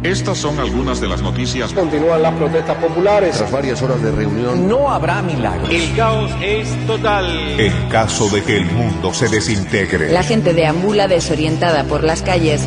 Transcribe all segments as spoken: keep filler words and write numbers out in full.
Estas son algunas de las noticias. Continúan las protestas populares. Tras varias horas de reunión, no habrá milagros. El caos es total. En caso de que el mundo se desintegre. La gente deambula desorientada por las calles.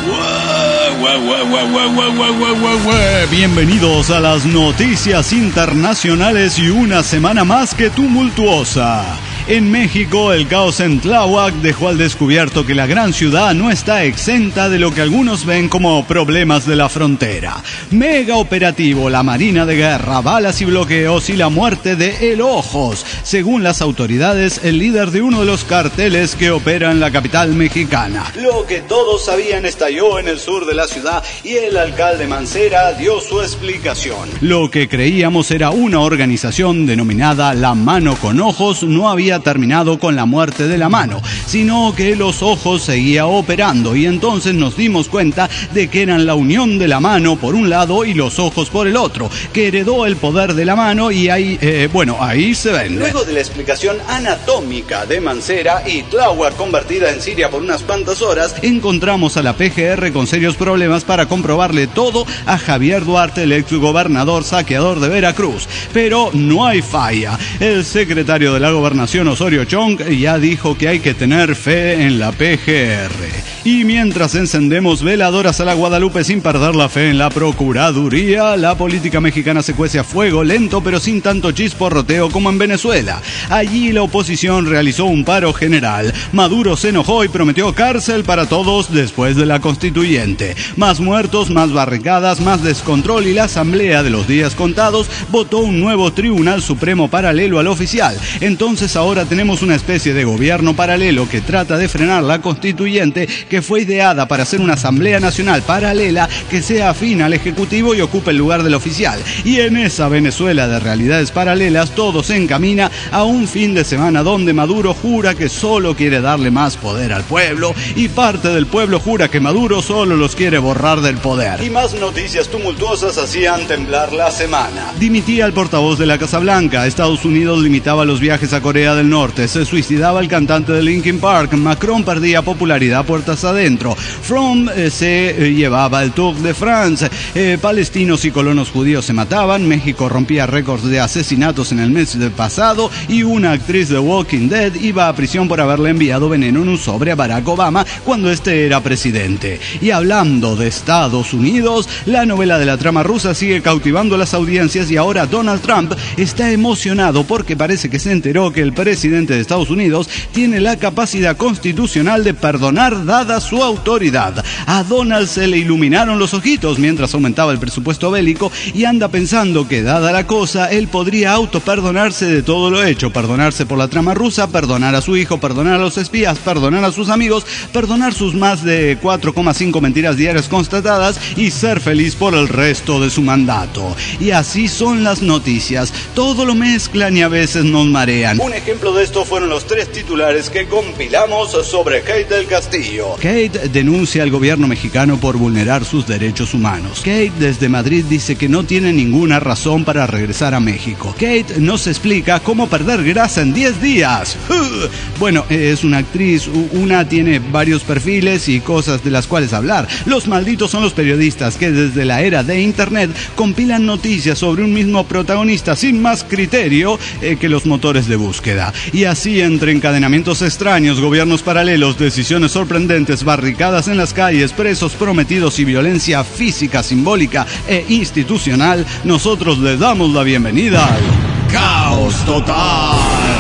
Bienvenidos a las noticias internacionales y una semana más que tumultuosa. En México, el caos en Tláhuac dejó al descubierto que la gran ciudad no está exenta de lo que algunos ven como problemas de la frontera. Mega operativo, la Marina de Guerra, balas y bloqueos y la muerte de El Ojos. Según las autoridades, el líder de uno de los carteles que opera en la capital mexicana. Lo que todos sabían estalló en el sur de la ciudad y el alcalde Mancera dio su explicación. Lo que creíamos era una organización denominada La Mano con Ojos no había terminado con la muerte de la mano, sino que los ojos seguía operando y entonces nos dimos cuenta de que eran la unión de la mano por un lado y los ojos por el otro, que heredó el poder de la mano y ahí, eh, bueno, ahí se ven. Luego de la explicación anatómica de Mancera y Tláhuac convertida en Siria por unas cuantas horas, encontramos a la P G R con serios problemas para comprobarle todo a Javier Duarte, el exgobernador saqueador de Veracruz. Pero no hay falla. El secretario de la Gobernación, Osorio Chong, ya dijo que hay que tener fe en la P G R. Y mientras encendemos veladoras a la Guadalupe sin perder la fe en la Procuraduría, la política mexicana se cuece a fuego lento pero sin tanto chisporroteo como en Venezuela. Allí la oposición realizó un paro general. Maduro se enojó y prometió cárcel para todos después de la constituyente. Más muertos, más barricadas, más descontrol y la asamblea de los días contados votó un nuevo Tribunal Supremo paralelo al oficial. Entonces ahora tenemos una especie de gobierno paralelo que trata de frenar la constituyente que fue ideada para ser una asamblea nacional paralela que sea afín al ejecutivo y ocupe el lugar del oficial. Y en esa Venezuela de realidades paralelas todo se encamina a un fin de semana donde Maduro jura que solo quiere darle más poder al pueblo y parte del pueblo jura que Maduro solo los quiere borrar del poder. Y más noticias tumultuosas hacían temblar la semana. Dimitía el portavoz de la Casa Blanca, Estados Unidos limitaba los viajes a Corea del Norte, se suicidaba el cantante de Linkin Park, Macron perdía popularidad puertas adentro, From eh, se eh, llevaba el Tour de France, eh, palestinos y colonos judíos se mataban, México rompía récords de asesinatos en el mes pasado y una actriz de Walking Dead iba a prisión por haberle enviado veneno en un sobre a Barack Obama cuando este era presidente. Y hablando de Estados Unidos, la novela de la trama rusa sigue cautivando a las audiencias y ahora Donald Trump está emocionado porque parece que se enteró que el presidente de Estados Unidos tiene la capacidad constitucional de perdonar dada su autoridad. A Donald se le iluminaron los ojitos mientras aumentaba el presupuesto bélico y anda pensando que dada la cosa, él podría autoperdonarse de todo lo hecho, perdonarse por la trama rusa, perdonar a su hijo, perdonar a los espías, perdonar a sus amigos, perdonar sus más de cuatro coma cinco mentiras diarias constatadas y ser feliz por el resto de su mandato. Y así son las noticias, todo lo mezclan y a veces nos marean. Un ejemplo de esto fueron los tres titulares que compilamos sobre Kate del Castillo. Kate denuncia al gobierno mexicano por vulnerar sus derechos humanos. Kate desde Madrid dice que no tiene ninguna razón para regresar a México. Kate nos explica cómo perder grasa en diez días. Bueno, es una actriz, una tiene varios perfiles y cosas de las cuales hablar. Los malditos son los periodistas que desde la era de internet compilan noticias sobre un mismo protagonista sin más criterio eh, que los motores de búsqueda. Y así entre encadenamientos extraños, gobiernos paralelos, decisiones sorprendentes, barricadas en las calles, presos prometidos y violencia física, simbólica e institucional, nosotros les damos la bienvenida al Caos Total.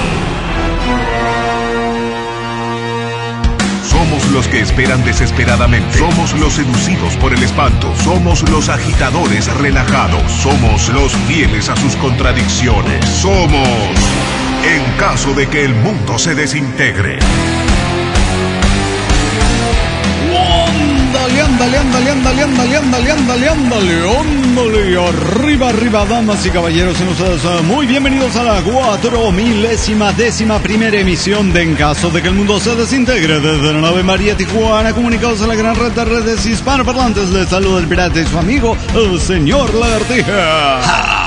Somos los que esperan desesperadamente. Somos los seducidos por el espanto. Somos los agitadores relajados. Somos los fieles a sus contradicciones. Somos en caso de que el mundo se desintegre. Ándale, ándale, ándale, ándale, ándale, ándale, ándale, ándale, arriba, arriba, damas y caballeros, ustedes muy bienvenidos a la cuatro milésima décima primera emisión de En Caso de que el Mundo se Desintegre desde la nave María Tijuana, comunicados a la gran red de redes hispanoparlantes. Les saluda el pirata y su amigo, el señor Lagartija.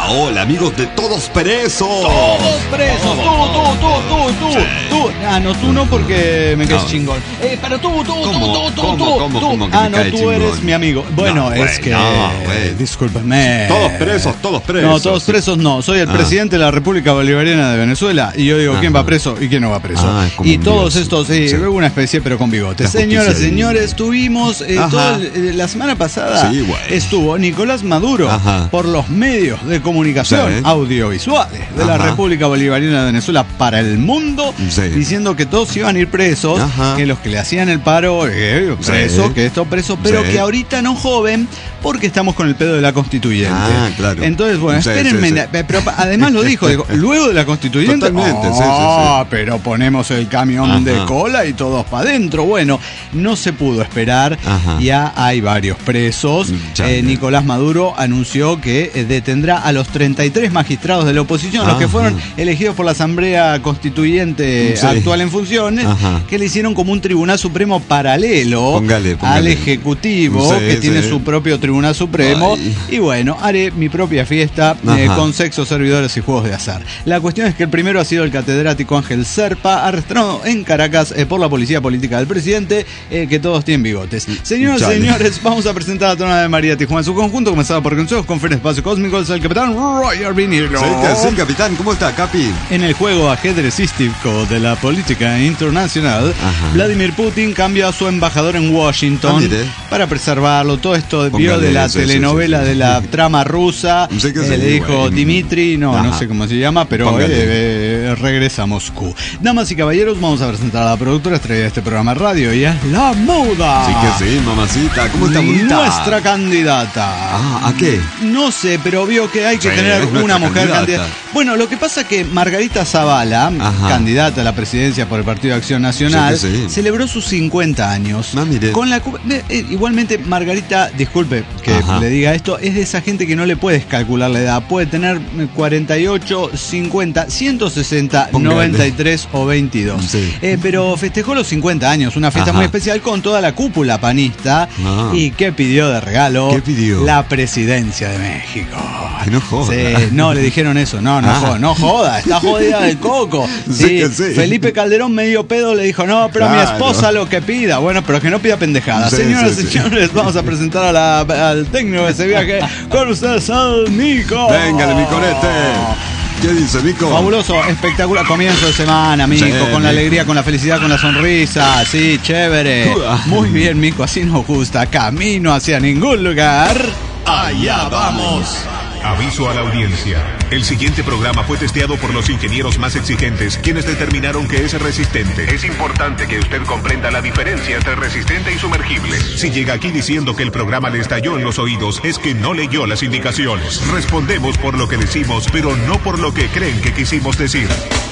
Ah, hola, amigos de Todos Presos. Todos presos, tú, tú, tú, tú, tú, Sí. tú. Ah, no, tú no porque me caes No. chingón. Eh, pero tú, tú, tú, ¿Cómo? tú, tú, ¿Cómo, tú, cómo, tú. cómo que Ah, me no, cae tú chingón? eres mi amigo. Bueno, No, es güey, que... no, güey. Discúlpeme. Todos presos, todos presos. No, todos presos no. Soy el Ah. presidente de la República Bolivariana de Venezuela y yo digo Ajá. quién va preso y quién no va preso. Ah, es como y un todos dios. estos, sí, Sí. una especie pero con bigotes. La Señoras y justicia señores, tuvimos eh, Ajá. todo el- eh, la semana pasada Sí, güey. estuvo Nicolás Maduro Ajá. por los medios de comunicación Sí. audiovisuales de la Ajá. República Bolivariana de Venezuela para el mundo, Sí. diciendo que todos iban a ir presos, Ajá. que los que le hacían el paro, eh, preso, Sí. que esto preso, pero Sí. que ahorita no joven porque estamos con el pedo de la constituyente. Ah, claro. Entonces, bueno, Sí, espérenme, sí, sí. eh, pero pa- además lo dijo, digo, luego de la constituyente, Totalmente, sí, sí, sí. ah, pero ponemos el camión Ajá. de cola y todos para adentro. Bueno, no se pudo esperar, Ajá. ya hay varios presos. Chale. Eh, Nicolás Maduro anunció que eh, detendrá a los treinta y tres magistrados de la oposición, los que Ajá. fueron elegidos por la Asamblea Constituyente Sí. actual en funciones, Ajá. que le hicieron como un tribunal supremo paralelo Póngale, póngale. al Ejecutivo, Sí, que tiene sí. su propio tribunal supremo. Ay. Y bueno, haré mi propia fiesta eh, Ajá. con sexo, servidores y juegos de azar. La cuestión es que el primero ha sido el catedrático Ángel Serpa, arrestado en Caracas eh, por la policía política del presidente, eh, que todos tienen bigotes. Señoras y Chale. señores, vamos a presentar a Tona de María Tijuana en su conjunto, comenzado por consejos, conferencia espacio cósmico, es el capitán Roger Vinilo. Sí, que sí, capitán, ¿cómo está, Capi? En el juego ajedrecístico de la política internacional, Ajá. Vladimir Putin cambió a su embajador en Washington Ah, mire. para preservarlo. Todo esto vio Póngale, de la sí, sí, telenovela sí, sí. de la trama rusa. Sí que Eh, sí, le dijo güey. Dimitri, no, no Ajá. sé cómo se llama, pero Póngale. eh, eh, regresa a Moscú. Damas y caballeros, vamos a presentar a la productora estrella de este programa de radio. Ella es La Moda. Sí que sí, mamacita, ¿cómo está, bonita? Nuestra candidata. Ah, ¿a qué? No sé, pero vio que hay que Sí, tener es nuestra una mujer candidata. candidata. Bueno, lo que pasa es que Margarita Zavala, Ajá. candidata a la presidencia por el Partido de Acción Nacional, Sí que sí. celebró sus cincuenta años. Ah, mire. Con la cu- eh, eh, igualmente Margarita, disculpe que Ajá. le diga esto, es de esa gente que no le puedes calcular la edad. Puede tener eh, cuarenta y ocho, cincuenta, ciento sesenta, Póngale. noventa y tres o veintidós. Sí. Eh, pero festejó los cincuenta años, una fiesta Ajá. muy especial con toda la cúpula panista. Ah. ¿Y qué pidió de regalo? ¿Qué pidió? La presidencia de México. Ay, no joda. Sí, no, le dijeron eso, no, no Ah. joda, no joda, está jodida del coco. Sí Sí, que sí. Felipe Calderón medio pedo le dijo, no, pero a mi Claro. esposa lo que pida. Bueno, pero que no pida pendejadas. Sí, Señoras sí, y sí. señores, vamos a presentar a la- al técnico de ese viaje con ustedes, al Nico. Véngale, mi corete. ¿Qué dice, Nico? Fabuloso, espectacular comienzo de semana, Mico, Sí, con la Mico. alegría, con la felicidad, con la sonrisa, sí, chévere. Uah. Muy bien, Mico, así nos gusta. Camino hacia ningún lugar. Allá vamos. Aviso a la audiencia. El siguiente programa fue testeado por los ingenieros más exigentes, quienes determinaron que es resistente. Es importante que usted comprenda la diferencia entre resistente y sumergible. Si llega aquí diciendo que el programa le estalló en los oídos, es que no leyó las indicaciones. Respondemos por lo que decimos, pero no por lo que creen que quisimos decir.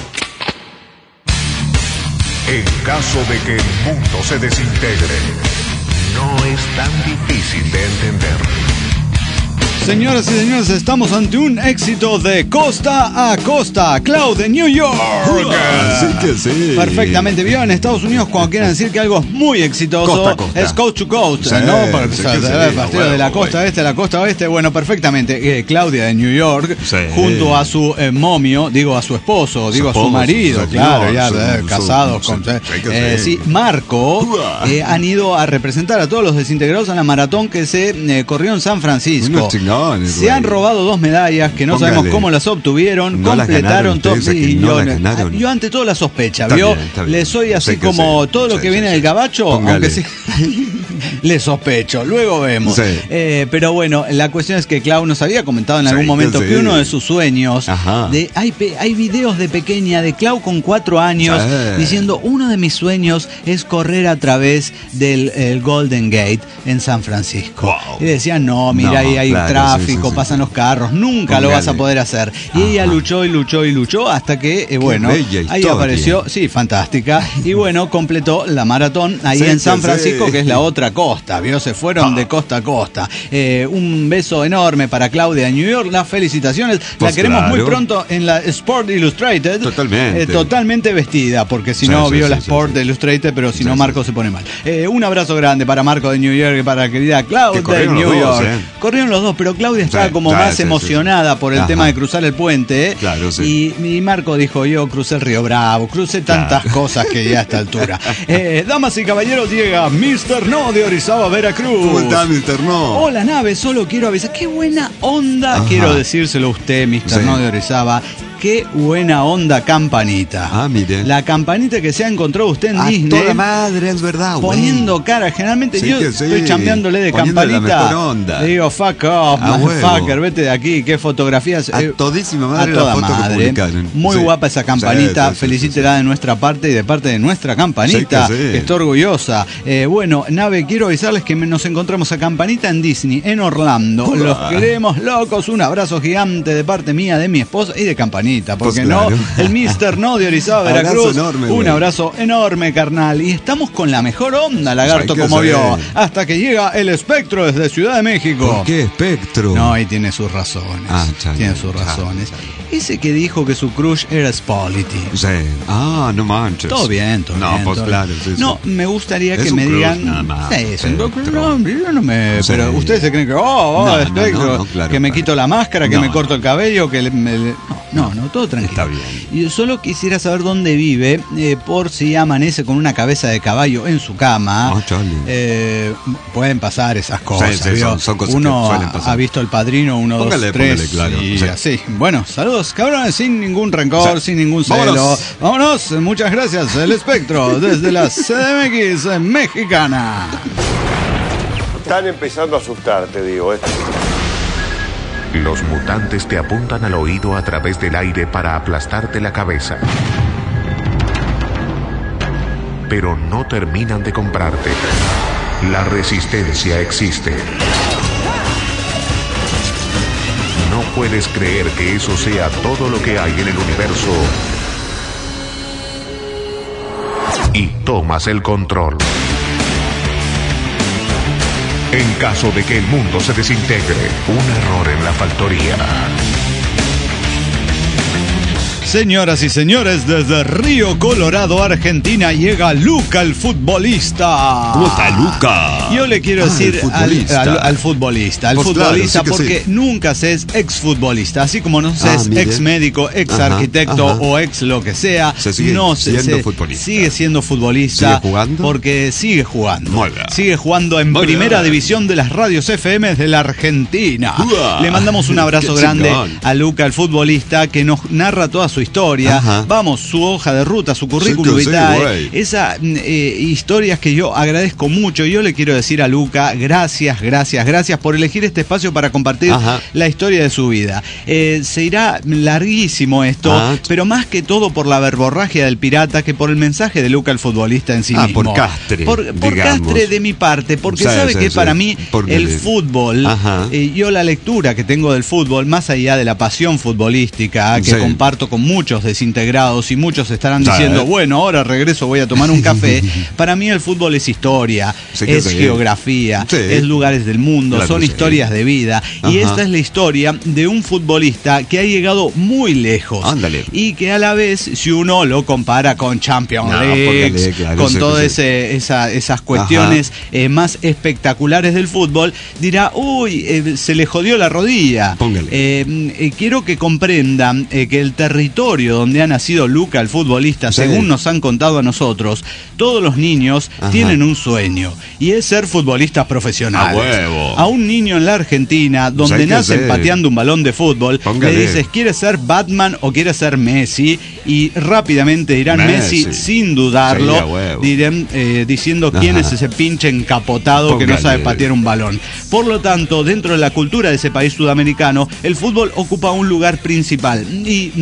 En caso de que el mundo se desintegre, no es tan difícil de entender. Señoras y señores, estamos ante un éxito de costa a costa. Cloud de New York. Sí que sí. Perfectamente. Vio en Estados Unidos cuando quieren decir que algo es muy exitoso. Costa a costa. Es coast to coast, Sí, ¿no? Porque, sí o sea, que sí, el partido bueno, de la güey. costa este a la costa oeste. Bueno, perfectamente. Eh, Claudia de New York, Sí. junto a su eh, momio, digo a su esposo, digo a su esposo, marido, sí, claro, señor, ya su- eh, su- casados su- con. sí, que eh, sí. sí, Marco, Uah. eh, han ido a representar a todos los desintegrados en la maratón que se eh, corrió en San Francisco. Unos chingones, Se güey. han robado dos medallas que no Póngale. sabemos cómo las obtuvieron, No las completaron ganaron todo. ustedes, Sí, que no yo, las ganaron. yo ante todo la sospecha, Está ¿vio? bien, está bien. Le soy así Sí que como sí. todo lo Sí, que sí, viene sí. del gabacho, Póngale. aunque sí. Le sospecho, luego vemos. Sí. Eh, pero bueno, la cuestión es que Clau nos había comentado en Sí, algún momento que que sí. uno de sus sueños, Ajá. de hay, pe- hay videos de pequeña de Clau con cuatro años Sí. diciendo uno de mis sueños es correr a través del el Golden Gate en San Francisco. Wow. Y decían, no, mira, No, ahí hay claro, tráfico, sí, sí, sí. pasan los carros, nunca lo Póngale. vas a poder hacer. Y Ajá. ella luchó y luchó y luchó hasta que, eh, bueno, bella ahí historia. apareció, sí, fantástica, y bueno, completó la maratón ahí Sí, en San que Francisco, sí. que es la otra costa, ¿vio? Se fueron ah. de costa a costa. Eh, un beso enorme para Claudia en New York, las felicitaciones. Pues la queremos claro. muy pronto en la Sport Illustrated. Totalmente. Eh, totalmente vestida, porque si sí, no sí, vio sí, la sí, Sport sí, Illustrated, pero si sí, no Marco sí. se pone mal. Eh, un abrazo grande para Marco de New York y para la querida Claudia de New dos, York. Eh. Corrieron los dos, pero Claudia estaba sí, como claro, más sí, emocionada sí, por el Ajá. tema de cruzar el puente. Eh. Claro, sí. y, y Marco dijo, yo crucé el Río Bravo, crucé tantas claro. cosas que ya a esta altura. Eh, damas y caballeros, llega mister No de Orizaba, Veracruz. ¿Cómo está, mister No? Hola, nave, solo quiero avisar. Qué buena onda, Ajá. quiero decírselo a usted, mister Sí. No de Orizaba. Qué buena onda Campanita. Ah, mire. La Campanita que se ha encontrado usted en a Disney. Toda madre, es verdad. Poniendo güey. cara. Generalmente sí, yo sí. estoy chambeándole de Poniéndole Campanita. La mejor onda. Le digo, fuck off, a motherfucker, vete de aquí. Qué fotografías. A eh, todísima madre a toda la foto madre. Que Muy sí. guapa esa Campanita. Sí, sí, Felicítela sí, sí. de nuestra parte y de parte de nuestra Campanita. Sí que sí. que está orgullosa. Eh, bueno, nave, quiero avisarles que nos encontramos a Campanita en Disney, en Orlando. Uah. Los queremos locos. Un abrazo gigante de parte mía, de mi esposa y de Campanita. Porque pues claro. no, el mister No de Orizaba, Veracruz. Abrazo enorme, un güey. abrazo enorme, carnal. Y estamos con la mejor onda, Lagarto, como saber. vio. Hasta que llega el Espectro desde Ciudad de México. ¿Por qué Espectro? No, y tiene sus razones. Ah, chale, tiene sus chale, razones. chale. Ese que dijo que su crush era Spalletti. Sí. Ah, no manches. Todo bien, todo no, bien. pues todo claro. bien. Sí, No, sí. me gustaría es que un me crush, digan. nada más. Sí, es un crush. Espectro. No, yo no me. Sí. Pero ustedes se creen que, oh, oh No, no, Espectro, no, no, claro, que me claro. quito la máscara, que No, me corto el cabello, que le, me, le- no, no, no, todo tranquilo. Está bien. Y yo solo quisiera saber dónde vive, eh, por si amanece con una cabeza de caballo en su cama. Oh, chale. Eh, pueden pasar esas cosas. Sí, sí, ¿vio? son- son cosas Uno que suelen ha, pasar. ha visto El Padrino, uno, Póngale, dos, tres, póngale, claro. y Sí. así. Bueno, saludos, cabrones, sin ningún rencor, Sí. sin ningún celo. Vámonos. Vámonos, muchas gracias. El Espectro desde la C D M X mexicana. Están empezando a asustar, te digo. ¿eh? Los mutantes te apuntan al oído a través del aire para aplastarte la cabeza. Pero no terminan de comprarte. La resistencia existe. No puedes creer que eso sea todo lo que hay en el universo. Y tomas el control. En caso de que el mundo se desintegre, un error en la factoría. Señoras y señores, desde Río Colorado, Argentina, llega Luca el futbolista. ¿Cómo está Luca? Yo le quiero Ah, decir el al, futbolista. al, al futbolista, al Pues futbolista, claro, sí que porque sí. nunca se es exfutbolista, así como no se Ah, es mire. ex médico, ex Ajá, arquitecto ajá. o ex lo que sea, Se sigue no se, siendo se- futbolista. sigue siendo futbolista. ¿Sigue jugando? Porque sigue jugando. Muy bien. Sigue jugando en Muy primera bien. división de las radios F M de la Argentina. Uah. Le mandamos un abrazo Qué grande chingón. a Luca, el futbolista, que nos narra toda su historia. Ajá. Vamos, su hoja de ruta, su currículum Sí que sí, vitae, güey. esas eh, historias que yo agradezco mucho. Yo le quiero decir a Luca, gracias, gracias, gracias por elegir este espacio para compartir Ajá. la historia de su vida. Eh, se irá larguísimo esto, Ah. pero más que todo por la verborragia del pirata que por el mensaje de Luca, el futbolista en sí Ah, mismo. por castre, Por, por digamos. castre de mi parte, porque Sí, sabe sí, que sí. para mí Porque el le- fútbol, Ajá. eh, yo la lectura que tengo del fútbol, más allá de la pasión futbolística que Sí. comparto con muchos desintegrados y muchos estarán Sí. diciendo, bueno, ahora regreso, voy a tomar un café. Para mí el fútbol es historia, Sí que es sí. geografía, Sí. es lugares del mundo, Claro son que sí. historias de vida. Y Ajá. esta es la historia de un futbolista que ha llegado muy lejos. Ándale. Y que a la vez, si uno lo compara con Champions No, League, póngale, claro, con sí que todas sí. ese, esa- esas cuestiones eh, más espectaculares del fútbol, dirá, uy, eh, se le jodió la rodilla. Póngale. Eh, eh, quiero que comprendan eh, que el territorio donde ha nacido Luca, el futbolista, Sí. según nos han contado a nosotros, todos los niños Ajá. tienen un sueño, y es ser futbolistas profesionales. A huevo. A un niño en la Argentina, donde hay que nacen ser. pateando un balón de fútbol, Póngale. le dices, ¿quieres ser Batman o quieres ser Messi? Y rápidamente dirán Messi, Messi. sin dudarlo, Sí, a huevo. dirán, eh, diciendo quién Ajá. es ese pinche encapotado que no Póngale. sabe patear un balón. Por lo tanto, dentro de la cultura de ese país sudamericano, el fútbol ocupa un lugar principal. Y desde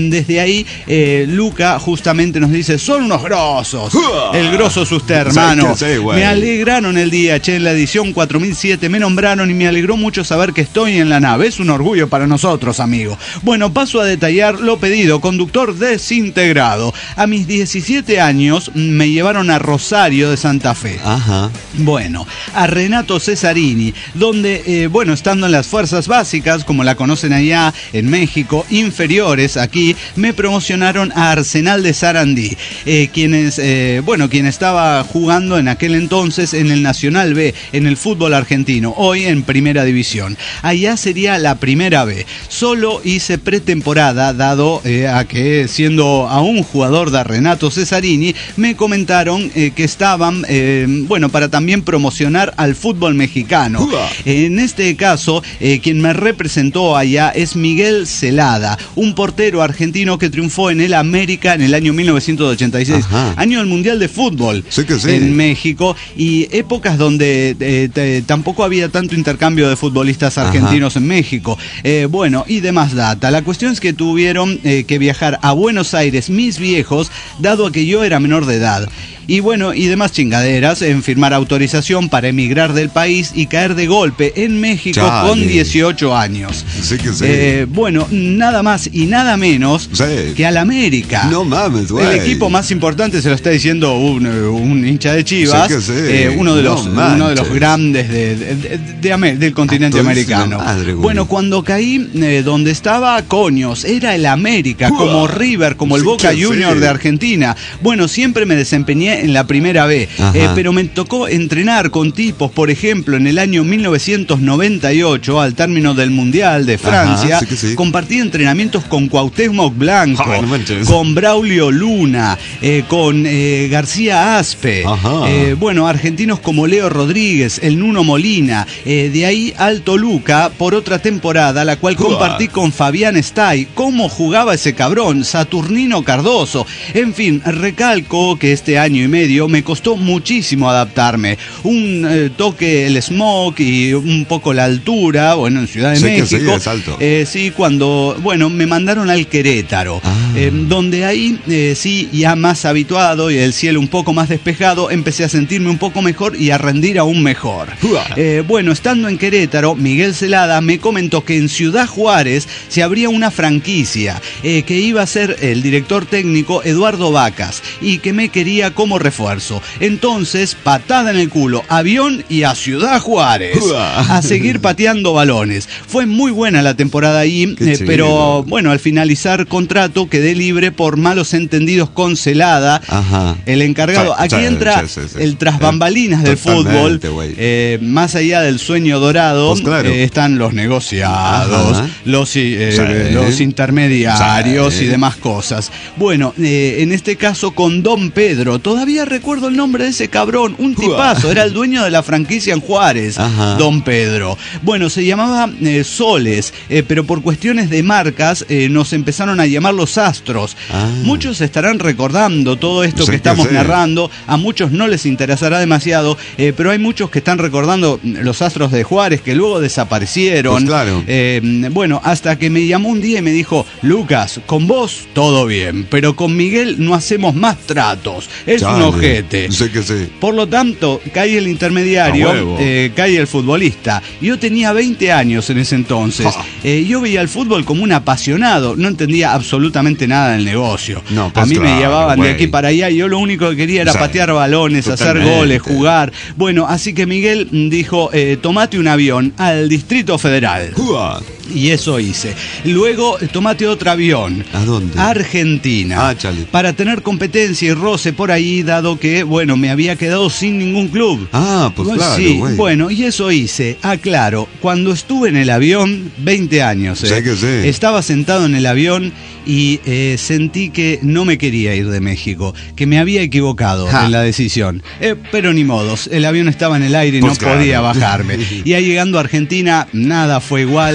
ahí eh, Luca justamente nos dice, son unos grosos. El grosso es usted, hermano. Sí, me alegraron el día, che, en la edición cuatro mil siete me nombraron y me alegró mucho saber que estoy en la nave. Es un orgullo para nosotros, amigo. Bueno, paso a detallar lo pedido. Conductor desintegrado. A mis diecisiete años me llevaron a Rosario de Santa Fe. Ajá. Bueno, a Renato Cesarini, donde, eh, bueno, estando en las fuerzas básicas, como la conocen allá en México, inferiores aquí, me promocionaron a Arsenal de Sarandí, eh, quienes, eh, bueno, quien estaba jugando en aquel entonces en el Nacional B, en el fútbol argentino, hoy en Primera División. Allá sería la Primera B. Solo hice pretemporada, dado eh, a que, siendo aún jugador de Renato Cesarini, me comentaron eh, que estaban, eh, bueno, para también promocionar al fútbol mexicano. En este caso, eh, quien me representó allá es Miguel Celada, un portero argentino que triunfó en el América en el año mil novecientos ochenta y seis, Ajá. año del Mundial de Fútbol Sí que sí. en México, y épocas donde eh, te, tampoco había tanto intercambio de futbolistas argentinos Ajá. en México. Eh, bueno, y demás data. La cuestión es que tuvieron eh, que viajar a Buenos Aires mis viejos, dado a que yo era menor de edad. Y bueno, y demás chingaderas en firmar autorización para emigrar del país y caer de golpe en México Chale. con dieciocho años. Sí que sí. Eh, bueno, nada más y nada menos sí. que al América. No mames, güey. El equipo más importante se lo está diciendo un, un hincha de Chivas, sí que sí. eh, uno, de los, no uno de los grandes de, de, de, de, de, del continente americano. Madre, bueno, cuando caí eh, donde estaba Coños, era el América, Uah. como River, como el sí Boca Junior sí. de Argentina. Bueno, siempre me desempeñé en la Primera B, eh, pero me tocó entrenar con tipos, por ejemplo, en el año mil novecientos noventa y ocho, al término del Mundial de Francia, Ajá, sí sí. compartí entrenamientos con Cuauhtémoc Blanco, oh, no con Braulio Luna, eh, con eh, García Aspe, eh, bueno, argentinos como Leo Rodríguez, el Nuno Molina, eh, de ahí al Toluca por otra temporada, la cual compartí con Fabián Stay. ¿Cómo jugaba ese cabrón? Saturnino Cardoso. En fin, recalco que este año y medio me costó muchísimo adaptarme. Un eh, toque el smog y un poco la altura, bueno, en Ciudad de sí México. Que sí, es alto. Eh, sí, cuando, bueno, me mandaron al Querétaro, ah. eh, donde ahí eh, sí, ya más habituado y el cielo un poco más despejado, empecé a sentirme un poco mejor y a rendir aún mejor. Eh, bueno, estando en Querétaro, Miguel Celada me comentó que en Ciudad Juárez se abría una franquicia, eh, que iba a ser el director técnico Eduardo Vacas y que me quería como refuerzo. Entonces, patada en el culo, avión y a Ciudad Juárez a seguir pateando balones. Fue muy buena la temporada ahí, eh, pero bueno, al finalizar contrato quedé libre por malos entendidos con Celada, Ajá. el encargado. Aquí entra sí, sí, sí. el tras bambalinas del fútbol, eh, más allá del sueño dorado, pues claro. eh, están los negociados, Ajá. los, eh, sí. los intermediarios sí. y demás cosas. Bueno, eh, en este caso con Don Pedro, todavía recuerdo el nombre de ese cabrón, un tipazo, era el dueño de la franquicia en Juárez, Ajá. Don Pedro. Bueno, se llamaba eh, Soles, eh, pero por cuestiones de marcas eh, nos empezaron a llamar los Astros. Ah. Muchos estarán recordando todo esto sí, que estamos que narrando, a muchos no les interesará demasiado, eh, pero hay muchos que están recordando los Astros de Juárez que luego desaparecieron. Pues claro. eh, bueno, hasta que me llamó un día y me dijo, Lucas, con vos todo bien, pero con Miguel no hacemos más tratos, es Chale. un ojete. Sí que sí. Por lo tanto, cae el intermediario, eh, cae el futbolista. Yo tenía veinte años en ese entonces. Oh. Eh, yo veía el fútbol como un apasionado, no entendía absolutamente nada del negocio. No, pues a mí claro, me llevaban wey. de aquí para allá y yo lo único que quería era o sea, patear balones, totalmente. hacer goles, jugar. Bueno, así que Miguel dijo, eh, tomate un avión al Distrito Federal. Uh. Y eso hice. Luego tomate otro avión. ¿A dónde? Argentina. Ah, chale. Para tener competencia y roce por ahí, dado que, bueno, me había quedado sin ningún club. Ah, pues claro. Sí, wey. bueno, y eso hice. Aclaro, cuando estuve en el avión, veinte años, eh, sé que sí. estaba sentado en el avión y eh, sentí que no me quería ir de México, que me había equivocado ja. en la decisión. Eh, pero ni modos, el avión estaba en el aire y pues no claro. podía bajarme. Y ahí llegando a Argentina, nada fue igual. Eh, de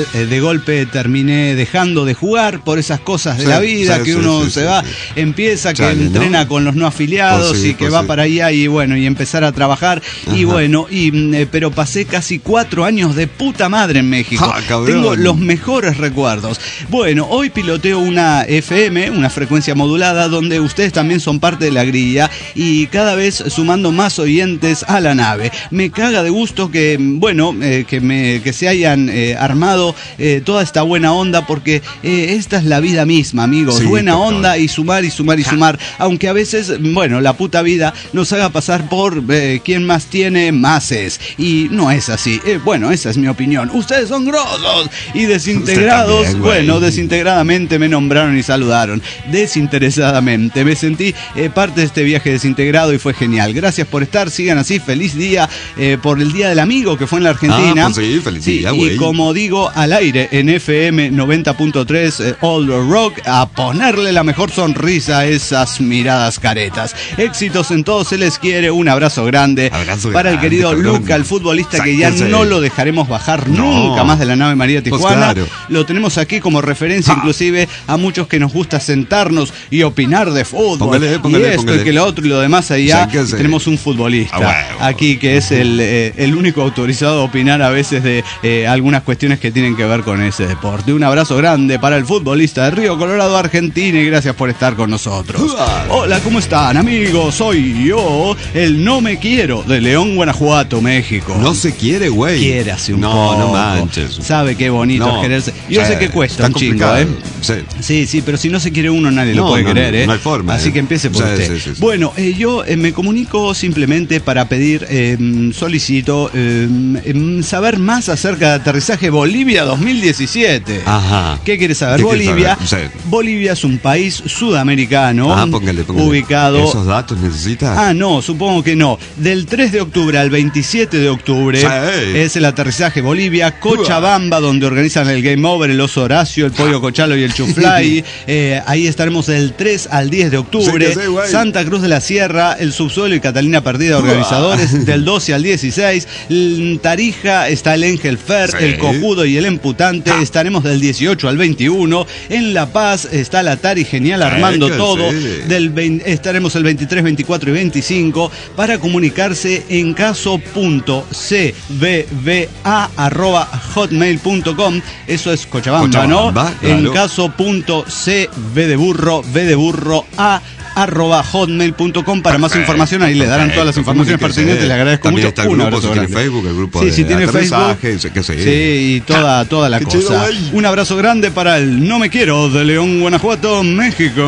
golpe terminé dejando de jugar por esas cosas de Sí, la vida, sí, que sí, uno sí, se sí, va, sí. empieza, que Chale, entrena ¿no? con los no afiliados Pues sí, y que pues va sí. para allá y bueno, y empezar a trabajar. Y Ajá. bueno, y eh, pero pasé casi cuatro años de puta madre en México. Ja, cabrón. Tengo los mejores recuerdos. Bueno, hoy piloteo una F M, una frecuencia modulada, donde ustedes también son parte de la grilla y cada vez sumando más oyentes a la nave. Me caga de gusto que, bueno, eh, que, me, que se hayan eh, armado eh, toda esta buena onda, porque eh, esta es la vida misma, amigos. Sí, buena total. onda y sumar y sumar y sumar, aunque a veces, bueno, la puta vida nos haga pasar por eh, quien más tiene, más es. Y no es así. Eh, bueno, esa es mi opinión. Ustedes son grosos y desintegrados. Usted también, güey. Bueno, desintegradamente me nombraron y saludaron. Desinteresadamente. Me sentí eh, parte de este viaje desintegrado y fue genial. Gracias por estar. Sigan así. Feliz día eh, por el Día del Amigo que fue en la Argentina. Ah, pues sí, feliz día, y güey. como digo, al aire en F M noventa punto tres eh, All Rock, a ponerle la mejor sonrisa a esas miradas caretas. Éxitos en todo, se les quiere. Un abrazo grande Abrazo para el grande, querido cabrón. Luca, el futbolista que ya Sáquense. no lo dejaremos bajar No. nunca más de la nave María Pues Tijuana. claro. Lo tenemos aquí como referencia, Ja. inclusive a muchos que nos gusta sentarnos y opinar de fútbol. Póngale, póngale, y esto póngale. y que lo otro y lo demás allá. Sáquense. Y tenemos un futbolista Ah, bueno. aquí que es el, eh, el único autorizado a opinar a veces de eh, algunas cuestiones que tienen que ver con ese deporte. Un abrazo grande para el futbolista de Río Colorado, Argentina, y gracias por estar con nosotros. Hola, ¿cómo están, amigos? Soy yo, el No Me Quiero de León, Guanajuato, México. No se quiere, güey. Quiérase un no, poco. No manches. Sabe qué bonito No. es quererse. Yo Sí, sé que cuesta está un chingo, complicado. ¿eh? Sí. Sí, sí, pero si no se quiere uno, nadie lo No, puede no, querer, no, ¿eh? no hay forma, Así ¿eh? que empiece por Sí, usted. sí, sí, sí. Bueno, eh, yo eh, me comunico simplemente para pedir, eh, solicito, eh, em, saber más acerca de Aterrizaje Bolivia dos mil diecisiete. Ajá. ¿Qué quiere saber? ¿Qué quiere Bolivia. saber? Sí. Bolivia es un país sudamericano. Ah, póngale, póngale. Ubicado. ¿Esos datos necesita? Ah, no, supongo que no. Del tres de octubre al veintisiete de octubre Sí. es el Aterrizaje Bolivia, Cochabamba, donde organizan el Game Over, el Oso Horacio, el Pollo Cochalo y el Chuflay. eh, ahí estaremos del tres al diez de octubre. Sí que sí, güey. Santa Cruz de la Sierra, el Subsuelo y Catalina Perdida, organizadores, del doce al dieciséis. En Tarija está el Ángel Fer, Sí. el Cojudo y el Emputante. Ja. Estaremos del dieciocho al veintiuno. En La Paz está la Tari Genial armando que todo. sí. Del veinte estaremos el veintitrés, veinticuatro y veinticinco. Para comunicarse en caso punto c b b a arroba hotmail punto com. Eso es Cochabamba, Cochabamba, ¿no? claro. En caso punto c b de burro, b de burro, a arroba hotmail punto com para más Perfecto, información. Ahí le darán todas las perfecto, informaciones comuníquese. pertinentes. Le agradezco También mucho. está el Un grupo, abrazo si tiene grande. Facebook, el grupo sí, de si tiene aterrizaje, Facebook. sé que sí. Sí, y toda, toda la Qué cosa. chido, güey. Un abrazo grande para el No Me Quiero de León, Guanajuato, México.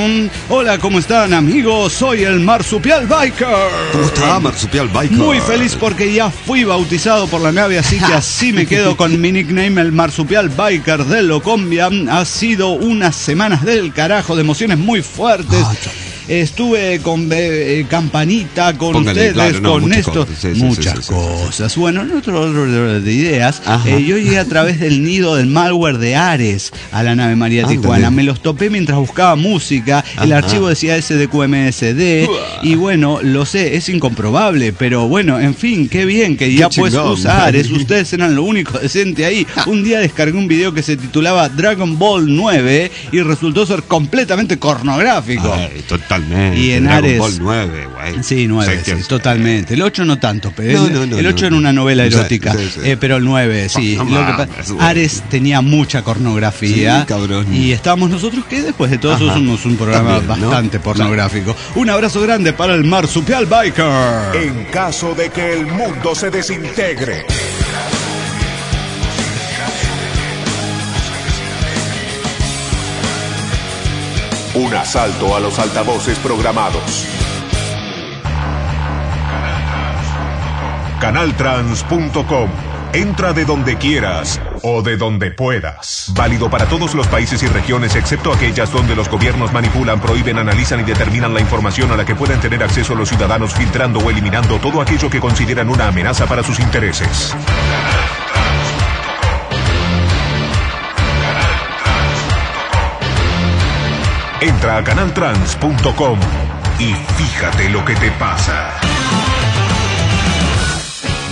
Hola, ¿cómo están, amigos? Soy el Marsupial Biker. ¿Cómo está, Marsupial Biker? Muy feliz porque ya fui bautizado por la nave, así que así me quedo con mi nickname, el Marsupial Biker de Locombia. Ha sido unas semanas del carajo, de emociones muy fuertes. Ah, chao. Estuve con eh, Campanita, con Póngale, ustedes, claro, no, con muchas esto, cosas, sí, sí, muchas sí, sí, sí, cosas. Bueno, en otro orden de ideas, Ajá. eh, yo llegué a través del nido del malware de Ares a la nave María Ándale. Tijuana. Me los topé mientras buscaba música. El Ajá. archivo decía S D Q M S D. Y bueno, lo sé, es incomprobable, pero bueno, en fin, qué bien que ya Qué puedes chingón. usar Ares. Ustedes eran lo único decente ahí. Un día descargué un video que se titulaba Dragon Ball nueve y resultó ser completamente pornográfico. Ay, totalmente. Y en Dragon Ares- Ball nueve, güey. Sí, nueve, Sé que sí, es- totalmente. El ocho no tanto, pero No, el, no, no, el ocho no, era una no. novela Sí, erótica, sí, sí. eh, pero el nueve, sí. No Lo que mames, pa- güey. Ares tenía mucha pornografía. Sí, cabrón. Y estábamos nosotros que después de todo eso Ajá. somos un programa También, ¿no? bastante pornográfico. Un abrazo grande para el Marsupial Biker. En caso de que el mundo se desintegre. Un asalto a los altavoces programados. Canaltrans punto com. Entra de donde quieras o de donde puedas. Válido para todos los países y regiones excepto aquellas donde los gobiernos manipulan, prohíben, analizan y determinan la información a la que pueden tener acceso los ciudadanos, filtrando o eliminando todo aquello que consideran una amenaza para sus intereses. Entra a canaltrans punto com y fíjate lo que te pasa.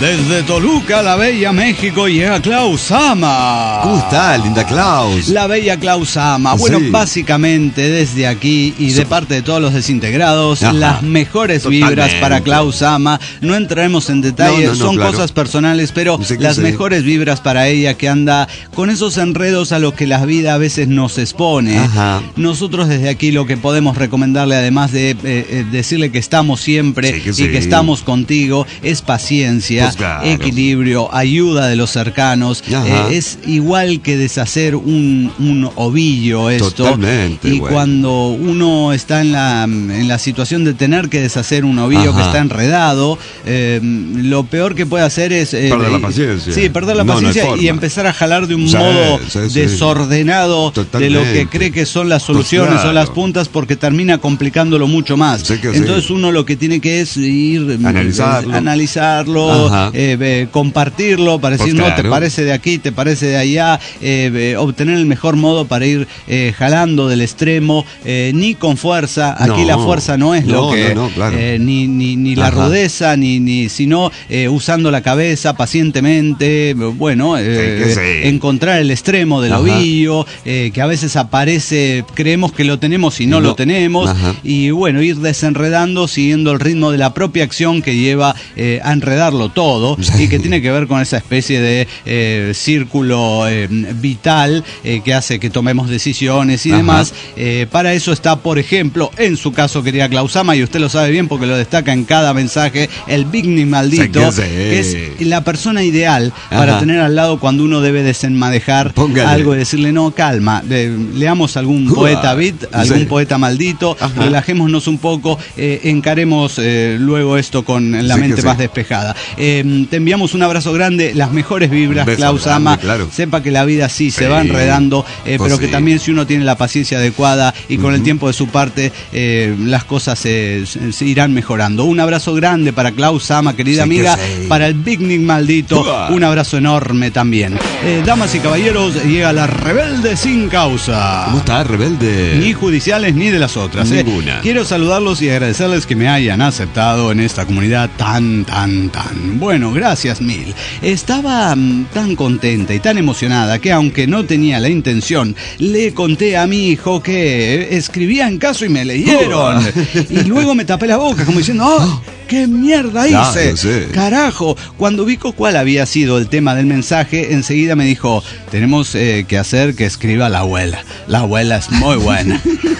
Desde Toluca, la bella México, llega Klaus Ama. ¿Cómo está, linda Klaus? La bella Klaus Ama. Bueno, Sí. básicamente desde aquí y de parte de todos los desintegrados, Ajá. las mejores Totalmente. vibras para Klaus Ama. No entraremos en detalles, No, no, no, son claro. cosas personales, pero Sé que las sí. mejores vibras para ella, que anda con esos enredos a los que la vida a veces nos expone. Ajá. Nosotros desde aquí lo que podemos recomendarle, además de eh, eh, decirle que estamos siempre Sí, que y sí. que estamos contigo, es paciencia, Pues claro. equilibrio, ayuda de los cercanos. Ajá. Eh, es igual que deshacer un, un ovillo esto. Totalmente, Y güey. cuando uno está en la, en la situación de tener que deshacer un ovillo Ajá. que está enredado, eh, lo peor que puede hacer es... eh, Perder la eh, paciencia. Sí, perder la No, no hay paciencia y forma. empezar a jalar de un Sí, modo sí, sí. desordenado Totalmente. de lo que cree que son las soluciones Pues claro. o las puntas, porque termina complicándolo mucho más. Sí que sí. Entonces uno lo que tiene que es ir eh, Analizarlo. eh, analizarlo, Ajá. eh, eh, compartirlo para Pues decir, no, te claro. parece de aquí, te parece de allá, eh, eh, obtener el mejor modo para ir eh, jalando del extremo, eh, ni con fuerza. Aquí No. la fuerza no es lo No, que, no, no, claro. eh, ni, ni, ni la Ajá. rudeza, ni, ni sino eh, usando la cabeza pacientemente, bueno, eh, Sí, que sí. encontrar el extremo del Ajá. ovillo, eh, que a veces aparece, creemos que lo tenemos y no, No. lo tenemos, Ajá. y bueno, ir desenredando siguiendo el ritmo de la propia acción que lleva eh, a enredarlo todo, Sí. y que tiene que ver con esa especie de eh, círculo eh, vital eh, que hace que tomemos decisiones y Ajá. demás. Eh, para eso está, por ejemplo, en su caso, querida Klaus Ama, y usted lo sabe bien porque lo destaca en cada mensaje, el Big Nick maldito, Sí que sí. que es la persona ideal para Ajá. tener al lado cuando uno debe desenmadejar Póngale. algo y decirle, no, calma, de- leamos algún Uah. poeta beat, algún Sí. poeta maldito, Ajá. relajémonos un poco, eh, encaremos eh, luego esto con la Sí que mente sí. más despejada. Eh, te enviamos un abrazo grande, las mejores vibras, Un beso Klaus grande, Ama. claro. Sepa que la vida sí, se Sí. va enredando, eh, Pues pero que sí. también si uno tiene la paciencia adecuada y con el tiempo de su parte, eh, las cosas se, se- se irán mejorando. Un abrazo grande para Klaus Ama, querida Sí que amiga, sí. para el Big Nick maldito, Uah. un abrazo enorme también. Eh, damas y caballeros, llega la rebelde sin causa. ¿Cómo está, rebelde? Ni judiciales ni de las otras. ¿eh? Ninguna. Quiero saludarlos y agradecerles que me hayan aceptado en esta comunidad tan, tan, tan. Bueno, gracias mil. Estaba mm, tan contenta y tan emocionada que, aunque no tenía la intención, le conté a mi hijo que escribía en caso y me leyeron. Y luego me tapé la boca como diciendo, ¡oh! ¡Qué mierda hice! Claro, sí. Carajo, cuando vi cuál había sido el tema del mensaje, enseguida me dijo, tenemos eh, que hacer que escriba la abuela. La abuela es muy buena.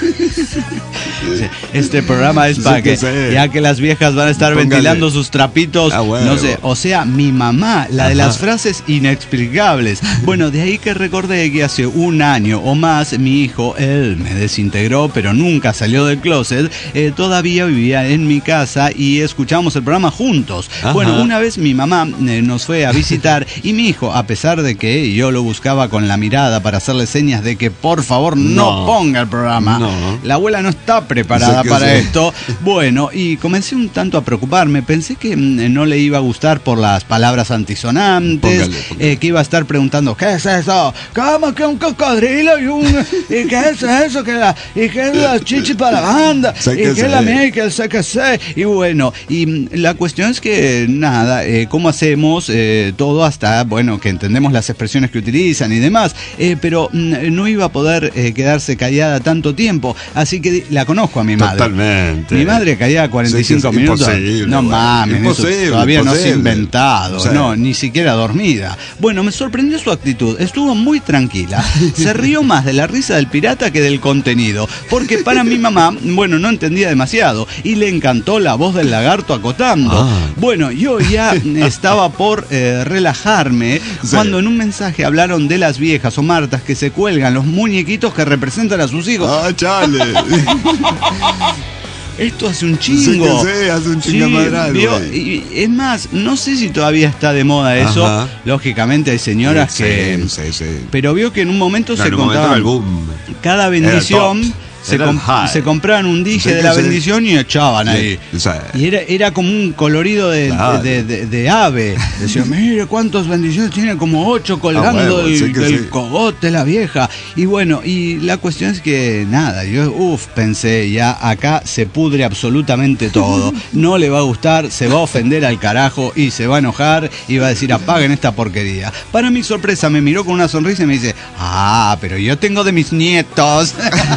Sí, este programa es Sí para que que, sé. ya que las viejas van a estar Póngale. ventilando sus trapitos, Ah, huevo. no sé, o sea, mi mamá, la de Ajá. las frases inexplicables. Bueno, de ahí que recordé que hace un año o más mi hijo, él me desintegró, pero nunca salió del closet, eh, todavía vivía en mi casa y escuchábamos el programa juntos. Ajá. Bueno, una vez mi mamá eh, nos fue a visitar y mi hijo, a pesar de que yo lo buscaba con la mirada para hacerle señas de que por favor no, No. ponga el programa, No. la abuela no está preparada Sí que para sí. esto. Bueno, y comencé un tanto a preocuparme. Pensé que mm, no le iba a gustar por las palabras antisonantes, Póngale, póngale. eh, que iba a estar preguntando, ¿qué es eso? ¿Cómo que un cocodrilo y un... ¿Y qué es eso? ¿Qué la, ¿Y qué es la chichi para la banda? Sé ¿Y que qué es sé. la mía? ¿Y qué sé que sé? Y bueno, y mm, la cuestión es que, nada, eh, ¿cómo hacemos eh, todo hasta, bueno, que entendemos las expresiones que utilizan y demás? Eh, pero mm, no iba a poder eh, quedarse callada tanto tiempo, así que di- la conozco a mi madre. Totalmente. Mi madre callada cuarenta y cinco Sí que es minutos. imposible, No güey. mames, eso Imposible, todavía no se ha imposible. inventado, O sea, no, ni siquiera dormida. Bueno, me sorprendió su actitud, estuvo muy tranquila. Se rió más de la risa del pirata que del contenido, porque para mi mamá, bueno, no entendía demasiado y le encantó la voz del lagarto acotando. Ah. Bueno, yo ya estaba por eh, relajarme Sí. cuando en un mensaje hablaron de las viejas o martas que se cuelgan los muñequitos que representan a sus hijos. Ah, chale. Esto hace un Sí chingo. que sí, hace un chingamadral, vio, güey. y es más, no sé si todavía está de moda eso. Ajá. Lógicamente hay señoras Sí, que... sí, sí. Pero vio que en un momento No, se en un momento contaba era el boom. cada Era el bendición, se, Era com- el high. se compraban un dije Sí, de la sí. bendición y echaban Sí, ahí. sí. Y era, era como un colorido de, Claro. de, de, de ave. Decía, mire cuántas bendiciones tiene, como ocho colgando Ah, huevo, del, sí que del sí. cogote la vieja. Y bueno, y la cuestión es que nada, yo uff, pensé, ya acá se pudre absolutamente todo. No le va a gustar, se va a ofender al carajo y se va a enojar y va a decir, apaguen esta porquería. Para mi sorpresa me miró con una sonrisa y me dice, ah, pero yo tengo de mis nietos.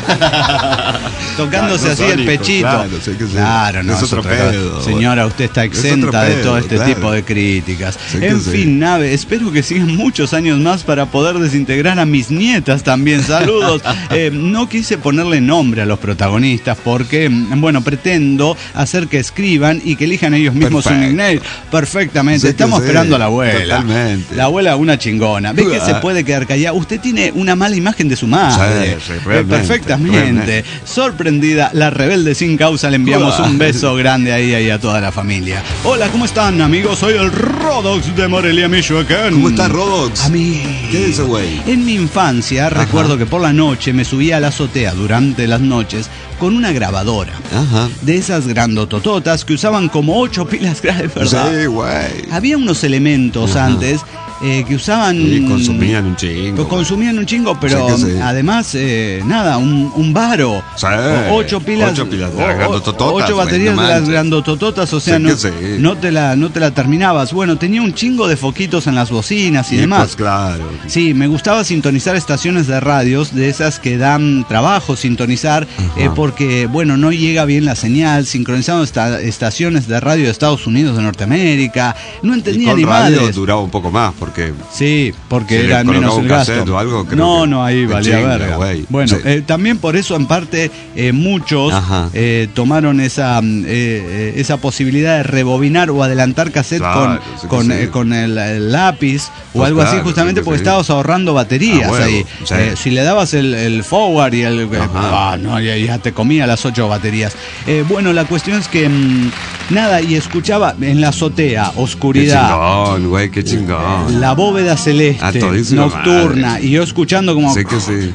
Tocándose Claro, así no el son hijos, pechito. claro, sí que sí. Claro, no, Es otro otra cosa. pedo, Señora, usted está Es otro exenta de pedo, todo este claro. tipo de críticas. Sí que En sí. fin, Nave, espero que sigan muchos años más para poder desintegrar a mis nietas también. Saludos. Eh, no quise ponerle nombre a los protagonistas porque, bueno, pretendo hacer que escriban y que elijan ellos mismos su Perfecto. nickname. Perfectamente. Sí que Estamos sí. esperando a la abuela. Totalmente. La abuela, una chingona. ¿Ves que Ah. se puede quedar callada? Usted tiene una mala imagen de su madre. Sí, sí, Eh, realmente, perfectamente. realmente. Sorprendida, la rebelde sin causa, le enviamos Ah. un beso grande ahí, ahí a toda la familia. Hola, ¿cómo están, amigos? Soy el Rodox de Morelia, Michoacán. ¿Cómo está Rodox? A mí. ¿Qué dice, güey? En mi infancia, recuerdo que por la noche me subía a la azotea durante las noches con una grabadora. Ajá. De esas grandotototas que usaban como ocho pilas grandes, ¿verdad? Sí, güey. Había unos elementos Ajá. antes eh, que usaban... Y consumían un chingo. Pues consumían un chingo, pero Sí que sí. además, eh, nada, un, un varo. Sí. O- Ocho pilas. Ocho pilas de o- las o- grandotototas, Ocho güey, baterías no de las manches. grandotototas, o sea, Sí no, que sí. no, te la, no te la terminabas. Bueno, tenía un chingo de foquitos en las bocinas y, Y demás. pues claro. Sí, me gustaba sintonizar estaciones de radios, de esas que dan trabajo sintonizar, eh, porque, bueno, no llega bien la señal, sincronizando esta- estaciones de radio de Estados Unidos, de Norteamérica, no Y entendía con ni radio madres. duraba un poco más porque Sí, porque si era le menos colocaba el un gasto. cassette o algo, creo no, que no, ahí me valía chinga, verga. güey. Bueno, Sí. eh, también por eso en parte eh, muchos Ajá. eh, tomaron esa mm, eh, eh, esa posibilidad de rebobinar o adelantar cassette Claro, con, sí que con, sí. eh, con el, el lápiz o Pues algo así, claro, justamente sí que porque sí. estabas ahorrando baterías Ah, huevo, ahí. sí. Eh, si le dabas el, el forward y el... Ajá. Ah, no, ya, ya te comía las ocho baterías. Eh, bueno, la cuestión es que... mm, nada, y escuchaba en la azotea, Qué oscuridad. chingón, güey, qué chingón. La bóveda A celeste, todísima nocturna, madre. y yo escuchando como... Sí que sí.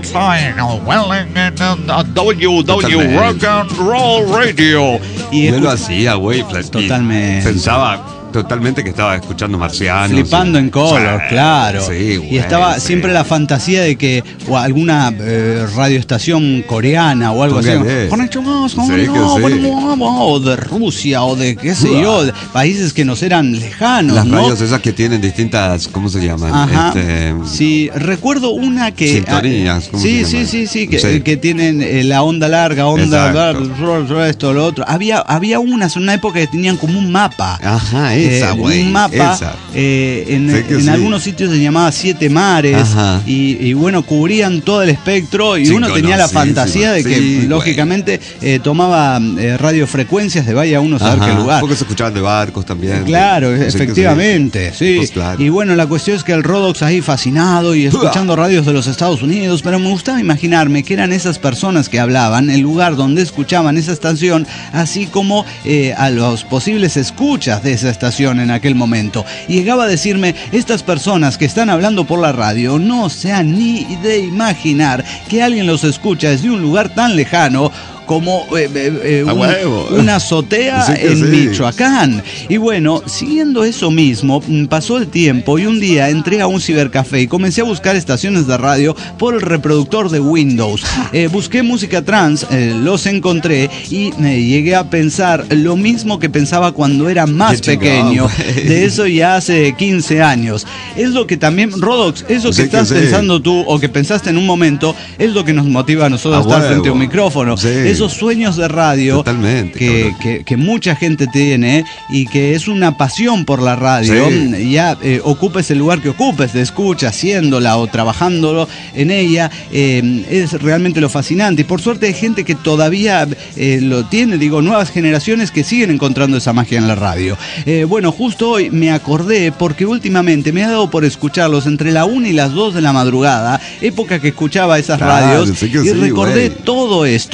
W W Rock and Roll Radio. Y Yo escu- lo hacía, güey. y Totalmente. Pensaba totalmente que estaba escuchando marcianos. Flipando en color, Sí, claro. Sí, güey, y estaba sí. siempre la fantasía de que o alguna eh, radioestación coreana o algo Póngale. así. Sí, que sí. O de Rusia o de qué sé Uah. yo, de países que nos eran lejanos, Las ¿no? radios esas que tienen distintas, ¿cómo se llaman? Ajá. Este, Sí, recuerdo una que... Sintonías, ¿cómo sí, se sí, llama? sí, sí, que, Sí. que tienen eh, la onda larga, onda Exacto. larga, esto, lo otro. Había, había unas en una época que tenían como un mapa. Ajá, esa, Eh, güey. un mapa esa. eh, en, Sí que en sí. algunos sitios se llamaba Siete Mares. Ajá. y, y bueno, cubrían todo el espectro y Sí, uno tenía la conocí, fantasía de sí, que güey. lógicamente eh, tomaba eh, radiofrecuencias de vaya uno a saber Ajá, qué lugar. porque se escuchaban de barcos también. Claro, Sí que sí. efectivamente, sí. Pues claro. Y bueno, la cuestión es que el Rodox ahí fascinado y escuchando radios de los Estados Unidos, pero me gustaba imaginarme que eran esas personas que hablaban, el lugar donde escuchaban esa estación, así como eh, a los posibles escuchas de esa estación en aquel momento. Y llegaba a decirme, estas personas que están hablando por la radio no se han ni de imaginar que alguien los escucha desde un lugar tan lejano como eh, eh, eh, A un- huevo. una azotea Sí que en sí. Michoacán. Y bueno, siguiendo eso mismo, mm, pasó el tiempo y un día entré a un cibercafé y comencé a buscar estaciones de radio por el reproductor de Windows. Eh, busqué música trans, eh, los encontré y me llegué a pensar lo mismo que pensaba cuando era más Qué chingón, pequeño. güey. De eso ya hace quince años. Es lo que también, Rodox, eso que Sí que estás sí. pensando tú o que pensaste en un momento, es lo que nos motiva a nosotros a A estar huevo. frente a un micrófono. Sí. Esos sueños de radio Totalmente, que, cabrón. que, que mucha gente tiene y que es una pasión por la radio. Sí. Ya eh, ocupes el lugar que ocupes, de escucha, haciéndola o trabajándolo en ella, eh, es realmente lo fascinante. Y por suerte hay gente que todavía eh, lo tiene, digo, nuevas generaciones que siguen encontrando esa magia en la radio. Eh, bueno, justo hoy me acordé porque últimamente me ha dado por escucharlos entre la una y las dos de la madrugada, época que escuchaba esas Claro, radios, sí que y sí, recordé güey. todo esto. Qué chido.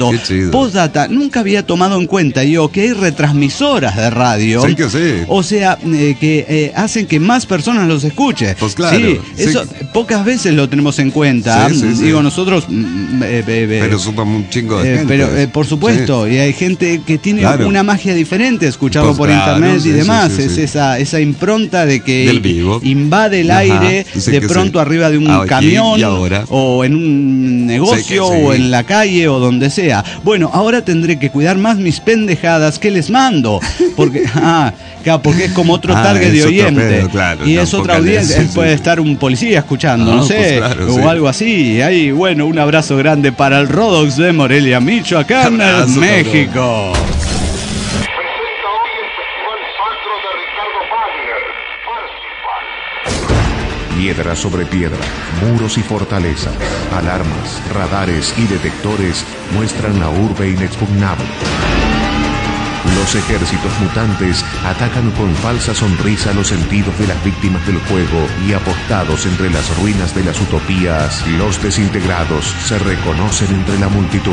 Postdata, nunca había tomado en cuenta yo que hay retransmisoras de radio. Sí que sí. O sea, eh, que eh, hacen que más personas los escuchen. Pues claro. Sí, eso Sí. pocas veces lo tenemos en cuenta. Sí, sí, sí. Digo, nosotros... mm, eh, eh, eh, Pero supa un chingo de eh, gente. pero eh, por supuesto, Sí. y hay gente que tiene Claro. una magia diferente escucharlo Pues por claro, internet sí, y sí, demás. sí, es sí. esa esa impronta de que Del vivo. invade el Ajá, aire sí de que pronto sí. arriba de un Aquí camión y ahora. o en un negocio Sí que sí. o en la calle o donde sea. Bueno, ahora tendré que cuidar más mis pendejadas que les mando. Porque, ah, claro, porque es como otro Ah, target de es otro oyente. pedo, claro, y no, es otra póngale, audiencia. sí, Él sí. puede estar un policía escuchando, Ah, no sé, pues claro, o sí. algo así. Ahí, bueno, un abrazo grande para el Rodox de Morelia, Michoacán, Abrazo, en México. Presenta hoy el Festival Sacro de Ricardo Wagner, Parsifal. Piedra sobre piedra, muros y fortalezas, alarmas, radares y detectores muestran la urbe inexpugnable. Los ejércitos mutantes atacan con falsa sonrisa los sentidos de las víctimas del juego y apostados entre las ruinas de las utopías, los desintegrados se reconocen entre la multitud.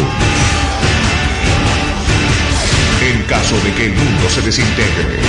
En caso de que el mundo se desintegre,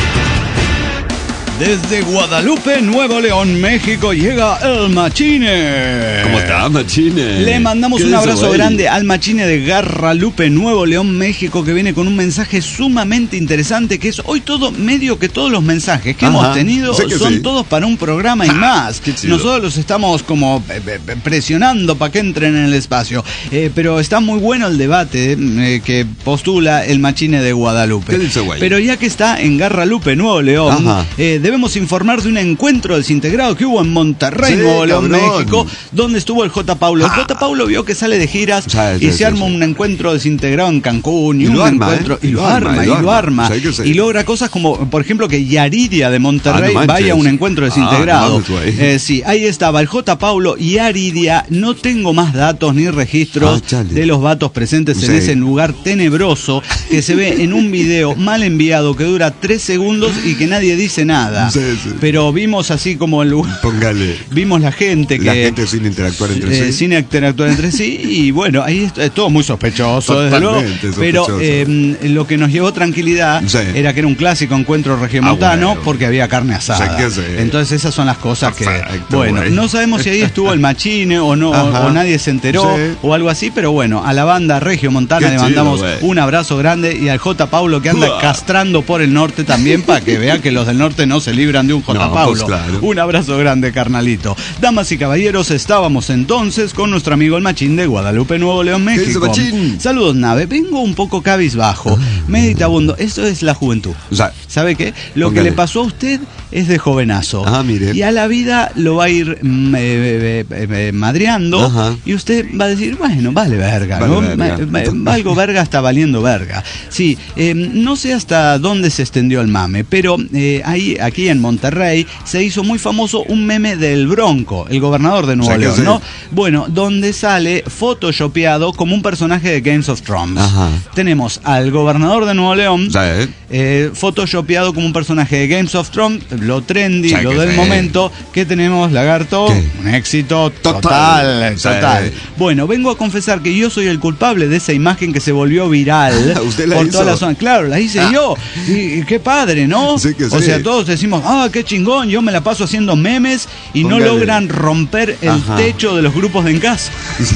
Desde Guadalupe, Nuevo León, México, llega el Machine. ¿Cómo está, Machine? Le mandamos ¿Qué un dice, abrazo güey? grande al Machine de Garralupe, Nuevo León, México, que viene con un mensaje sumamente interesante, que es hoy todo, medio que todos los mensajes que Ajá, hemos tenido sé que son sí. todos para un programa y más. qué chido. Nosotros los estamos como eh, eh, presionando para que entren en el espacio. Eh, pero está muy bueno el debate eh, que postula el Machine de Guadalupe. ¿Qué dice, güey? Pero ya que está en Garralupe, Nuevo León, Ajá. eh, debemos informar de un encuentro desintegrado que hubo en Monterrey, Sí, Nuevo León, cabrón. México, donde estuvo el J. Paulo. El J. Paulo vio que sale de giras Sí, y sí, se sí, arma sí. un encuentro desintegrado en Cancún y, Y un lo arma, encuentro ¿eh? y lo arma, y lo arma. Sí, que sí. Y logra cosas como, por ejemplo, que Yaridia de Monterrey Ah, no manches. vaya a un encuentro Ah, desintegrado. no mames, güey. Eh, sí, ahí estaba el J. Paulo y Yaridia. No tengo más datos ni registros Ah, chale. de los vatos presentes en Sí. ese lugar tenebroso que se ve en un video mal enviado que dura tres segundos y que nadie dice nada. Sí, sí. Pero vimos así como el lugar. Póngale. Vimos la gente que. La gente sin interactuar entre eh, sí. sin interactuar entre sí. Y bueno, ahí es, es todo muy sospechoso, desde luego. Totalmente Pero sospechoso. eh, lo que nos llevó tranquilidad Sí. era que era un clásico encuentro regiomontano Ah, bueno. porque había carne asada. Sí, que sí. Entonces esas son las cosas que. Perfecto, Bueno, güey. no sabemos si ahí estuvo el Machine o no, Ajá. o nadie se enteró Sí. o algo así, pero bueno, a la banda regiomontana Qué le chido, mandamos güey. un abrazo grande y al J. Paulo que anda Uah. castrando por el norte también para que vea que los del norte no se libran de un J. No, Paulo. pues claro. Un abrazo grande, carnalito. Damas y caballeros, estábamos entonces con nuestro amigo el Machín de Guadalupe, Nuevo León, ¿Qué dice, México. Machín? Saludos, nave. Vengo un poco cabizbajo, meditabundo. Esto es la juventud. O sea, ¿Sabe qué? Lo Póngale. que le pasó a usted es de jovenazo. Ah, mire. Y a la vida lo va a ir mm, eh, eh, eh, eh, madreando. Ajá. Y usted va a decir, bueno, vale verga, Vale ¿no? verga. Ma- ma- Valgo verga está valiendo verga. Sí, eh, no sé hasta dónde se extendió el mame, pero eh, ahí, aquí en Monterrey se hizo muy famoso un meme del Bronco, el gobernador de Nuevo O sea, que León, sí. ¿no? Bueno, donde sale photoshopeado como un personaje de Games of Thrones. Ajá. Tenemos al gobernador de Nuevo León. o sea, ¿eh? Eh, photoshopeado como un personaje de Games of Thrones, lo trendy, Sí, lo que del sí. momento. ¿Qué tenemos, Lagarto? ¿Qué? Un éxito total, Total. total. Sí. Bueno, vengo a confesar que yo soy el culpable de esa imagen que se volvió viral ¿Usted la por hizo? toda la zona. Claro, la hice Ah. yo. Y, y qué padre, ¿no? Sí que O sí. sea, todos decimos, ah, qué chingón, yo me la paso haciendo memes y Póngale. no logran romper el Ajá. techo de los grupos de en casa.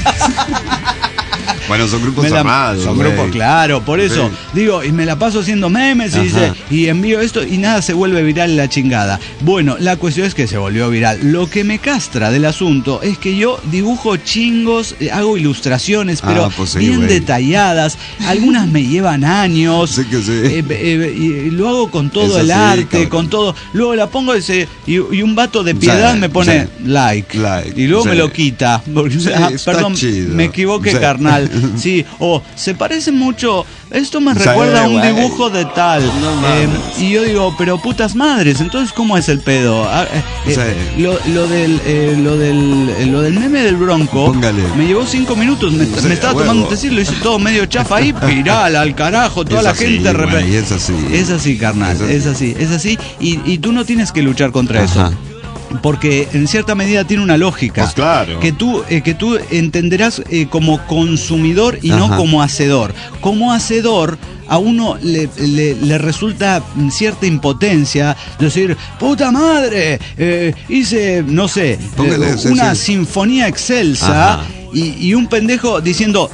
Bueno, son grupos Me la- armados. Son güey. grupos, claro, por eso Sí. digo, y me la paso haciendo memes y, Ajá. dice, y envío esto y nada se vuelve viral la chingada. Bueno, la cuestión es que se volvió viral. Lo que me castra del asunto es que yo dibujo chingos, eh, hago ilustraciones, Ah, pero pues sí, bien güey. detalladas. Algunas me llevan años. Sí que sí. Eh, eh, y lo hago con todo Eso el sí, arte, cabrón. con todo. Luego la pongo y, se- y, y un vato de piedad Sí, me pone sí. like. Like, Y luego me sí. lo quita. Porque, Sí, ah, está perdón, chido. me equivoqué, Sí. carnal. Sí, o se parece mucho. Esto me Sí, recuerda a un güey. dibujo de tal. No Eh, mames. y yo digo, pero putas madres, entonces ¿cómo es el pedo? Ah, eh, eh, Sí. lo, lo del, eh, lo del eh, lo del meme del Bronco Póngale. me llevó cinco minutos. Me, Sí, me estaba a huevo. tomando un tecito, lo hice todo medio chafa ahí, viral, al carajo, toda Es la así, gente güey, repre- es así. Es así, carnal, Es así. es así, es así. Y, y tú no tienes que luchar contra Ajá. eso. porque en cierta medida tiene una lógica. Pues claro. Que tú, eh, que tú entenderás eh, como consumidor y no Ajá. como hacedor. Como hacedor, a uno le, le, le resulta cierta impotencia decir, puta madre, eh, hice, no sé, Póngale, eh, sí, una sí. sinfonía excelsa. Ajá. Y, y un pendejo diciendo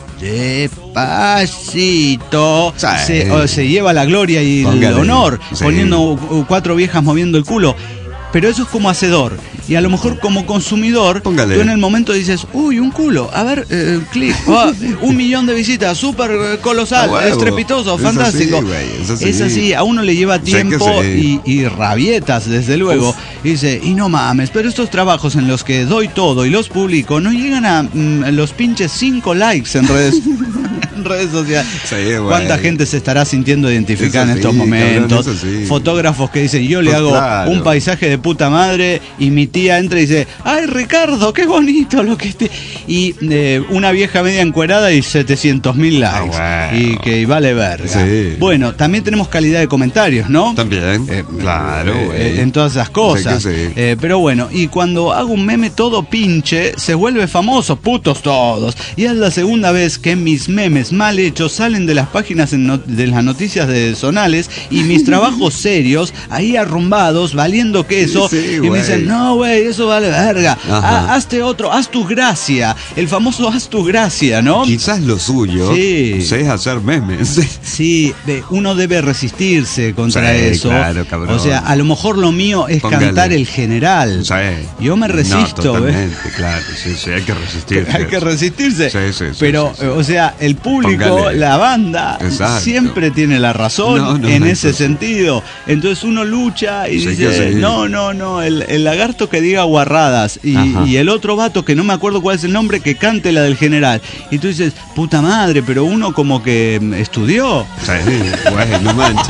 despacito, Sí. se, o se lleva la gloria y Póngale. el honor, Sí. poniendo uh, cuatro viejas moviendo el culo. Pero eso es como hacedor. Y a lo mejor como consumidor, Póngale. tú en el momento dices, uy, un culo, a ver, eh, clic, ah, un millón de visitas, súper eh, colosal, A huevo. estrepitoso, Es fantástico. así, güey, es así. Es así, a uno le lleva Sé que tiempo sí. y, y rabietas, desde luego. Y dice, y no mames, pero estos trabajos en los que doy todo y los publico no llegan a mm, los pinches cinco likes en redes, en redes sociales. Sí, güey. ¿Cuánta gente se estará sintiendo identificada Eso en estos sí, momentos? cabrón, eso sí. Fotógrafos que dicen, yo le Pues hago claro. un paisaje de puta madre y mi tía entra y dice, ay Ricardo, qué bonito lo que te... Y eh, una vieja media encuerada y setecientos mil likes. Ah, bueno. Y que vale verga. Sí. Bueno, también tenemos calidad de comentarios, ¿no? También. Eh, claro, eh, güey. eh, en todas esas cosas. Sé que sí. Eh, pero bueno, y cuando hago un meme todo pinche, se vuelve famoso, putos todos. Y es la segunda vez que mis memes mal hechos salen de las páginas en no- de las noticias de zonales y mis trabajos serios ahí arrumbados, valiendo queso. Sí, sí, y me güey. dicen, no, güey, eso vale verga. Ajá. Ah, hazte otro, haz tu gracia. El famoso haz tu gracia, ¿no? Quizás lo suyo Sí. es hacer memes. Sí, de- uno debe resistirse contra Sí, eso. claro, cabrón. O sea, a lo mejor lo mío es Póngale. cantar el general. Sí. Yo me resisto, No, ¿ves? totalmente, claro. Sí, sí, hay que resistirse. Hay que resistirse. Sí, sí, sí, Pero, sí, sí. o sea, el público, Póngale. la banda, Exacto. siempre tiene la razón No, no, en no, ese eso sí. sentido. Entonces uno lucha y Sí dice, que sí. no, no, no, el, el lagarto que diga guarradas y, Ajá. y el otro vato que no me acuerdo cuál es el nombre, que cante la del general. Y tú dices, puta madre, pero uno como que mm, estudió. Sí, güey, no manches.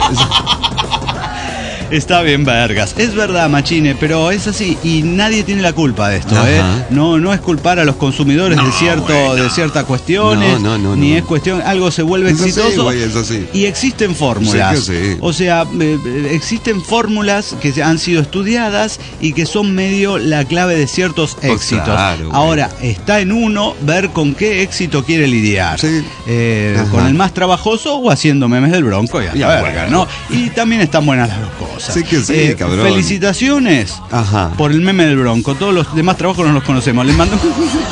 Está bien, vergas. Es verdad, Machine, pero es así y nadie tiene la culpa de esto, Ajá. ¿eh? No, no es culpar a los consumidores de cierto, güey, no. de ciertas cuestiones, No, no, no, ni no. es cuestión, algo se vuelve Es así, exitoso güey, es así. y existen fórmulas. Sí que sí. O sea, eh, eh, existen fórmulas que se han sido estudiadas y que son medio la clave de ciertos Pues éxitos. claro, güey. Ahora, está en uno ver con qué éxito quiere lidiar. Sí. Eh, Ajá. con el más trabajoso o haciendo memes del Bronco y a la Ya, verga, bueno. ¿no? Y también están buenas las dos cosas. Sí que sí, Eh, cabrón. Felicitaciones Ajá. por el meme del Bronco. Todos los demás trabajos no los conocemos. Les mando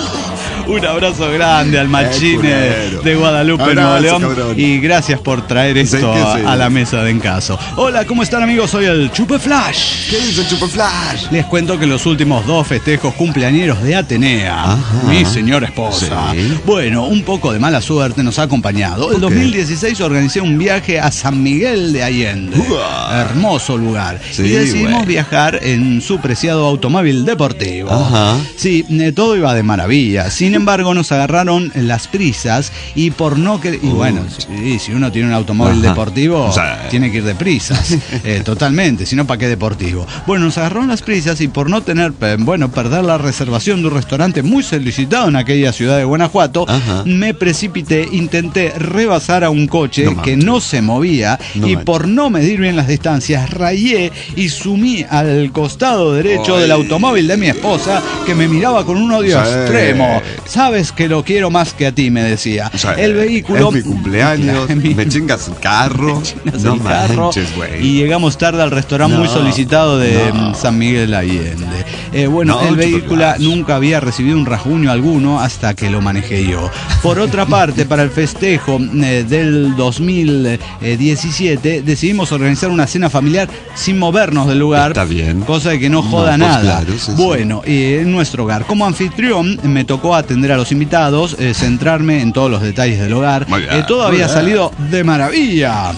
un abrazo grande al Machine culero. de Guadalupe, Abrazo, Nuevo León. cabrón. Y gracias por traer esto Sí que a, sí. a la mesa de Encaso. Hola, ¿cómo están, amigos? Soy el Chupe Flash. ¿Qué dice Chupa Flash? Les cuento que los últimos dos festejos cumpleañeros de Atenea, Ajá. mi señora esposa, Sí. bueno, un poco de mala suerte nos ha acompañado. El Ok. dos mil dieciséis organicé un viaje a San Miguel de Allende, Uah. hermoso lugar, Sí, y decidimos güey. viajar en su preciado automóvil deportivo. Ajá. Sí, eh, todo iba de maravilla. Sin embargo, nos agarraron las prisas y por no que y bueno, si, si uno tiene un automóvil Ajá. deportivo, O sea, tiene que ir de prisas, eh, totalmente, si no, ¿para qué deportivo? Bueno, nos agarraron las prisas y por no tener, eh, bueno, perder la reservación de un restaurante muy solicitado en aquella ciudad de Guanajuato, Ajá. me precipité, intenté rebasar a un coche No que manches. no se movía No y manches. por no medir bien las distancias, rayé y sumí al costado derecho Ay. del automóvil de mi esposa, que me miraba con un odio Sí. extremo. Sabes que lo quiero más que a ti, me decía. O sea, el vehículo... Es mi cumpleaños, Mi- me chingas el carro. chingas no el carro, manches, güey. y llegamos tarde al restaurante No, muy solicitado de no. mm, San Miguel Allende. Eh, bueno, No, el Chupe vehículo Flash. nunca había recibido un rasguño alguno hasta que lo manejé yo. Por otra parte, para el festejo eh, del dos mil diecisiete decidimos organizar una cena familiar sin movernos del lugar. Está bien. Cosa de que no No, joda pues nada. claro, sí, sí. bueno, eh, en nuestro hogar. Como anfitrión me tocó atender a los invitados, eh, centrarme en todos los detalles del hogar. Muy bien, Eh, todo muy había bien. salido de maravilla.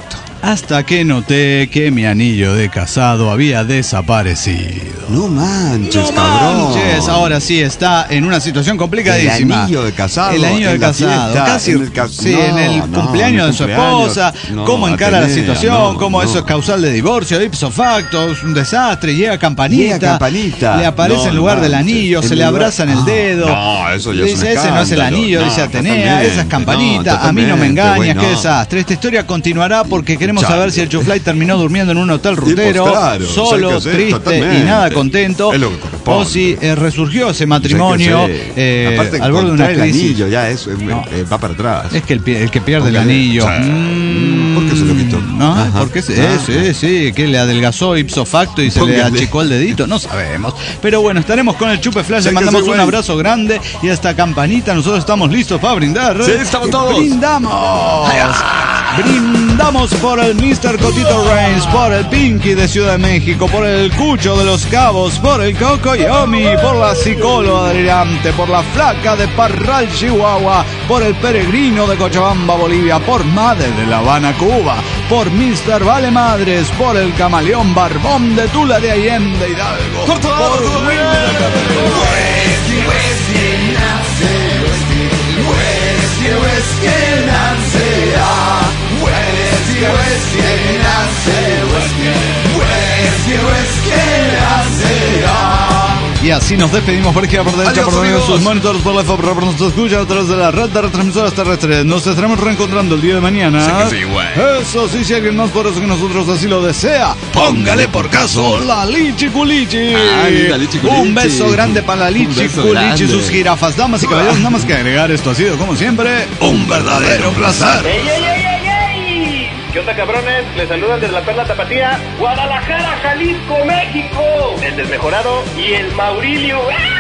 Hasta que noté que mi anillo de casado había desaparecido. No manches, No cabrón. manches, ahora sí está en una situación complicadísima. El anillo de casado, El anillo de en la casado. fiesta, Casi, en el ca- sí, no, en el no, cumpleaños en de el su cumpleaños. esposa. No, cómo encara la Atenea, situación, no, cómo no. eso es causal de divorcio, ipso facto, es un desastre. Llega campanita. Llega campanita. Le aparece No, en lugar no del manches. anillo, En se le lugar- abraza en el Ah, dedo. no, eso ya es un Dice, ese no es el escándalo. anillo, No, dice Atenea, totalmente, esas no, campanitas. a mí no me totalmente, engañas, güey, qué no. desastre. Esta historia continuará porque queremos queremos Chale. saber si el Chuflay terminó durmiendo en un hotel rutero, pues, claro, solo, ¿sabes qué hacer? triste Totalmente. y nada contento. Es lo que corresponde. O si eh, resurgió ese matrimonio Sí, sí. eh, Aparte, al borde de una encontrar el crisis. anillo ya es, No. eh, va para atrás. Es que el, pi- el que pierde el Porque- anillo. Sí. Mm, ¿Por qué se lo quitó? ¿No? Ajá. ¿Por qué se, Ah. eh, sí, sí, que le adelgazó ipso facto y se le Póngale. achicó el dedito? No sabemos. Pero bueno, estaremos con el Chupe Flash. Sí, Le mandamos que sí, un güey. abrazo grande y hasta campanita. Nosotros estamos listos para brindar. Sí, estamos todos. ¡Brindamos! Brindamos por el mister Cotito Reigns, por el Pinky de Ciudad de México, por el Cucho de Los Cabos, por el Coco Yomi, por la psicóloga delirante, por la flaca de Parral, Chihuahua, por el peregrino de Cochabamba, Bolivia, por Madre de La Habana, Cuba, por mister Vale Madres, por el camaleón Barbón de Tula de Allende, Hidalgo, por Will Y así nos despedimos por izquierda, por derecha, Adiós, por medio de sus amigos. monitores, por la F A P, por nos escucha a través de la red de retransmisoras terrestres. Nos estaremos reencontrando el día de mañana. Sí que sí, güey. Eso sí, si alguien más por eso que nosotros así lo desea, póngale por caso la Lichi Culichi. Ay, la Lichi Culichi. Un beso grande para la Un Lichi beso Culichi y grande. sus jirafas. Damas y caballeros, nada más que agregar, esto ha sido como siempre un verdadero placer. ¡Ey, ey, ey, ey, ey! ¿Qué onda, cabrones? Les saludan desde la Perla Tapatía, Guadalajara, Jalisco, México. El desmejorado y el Maurilio.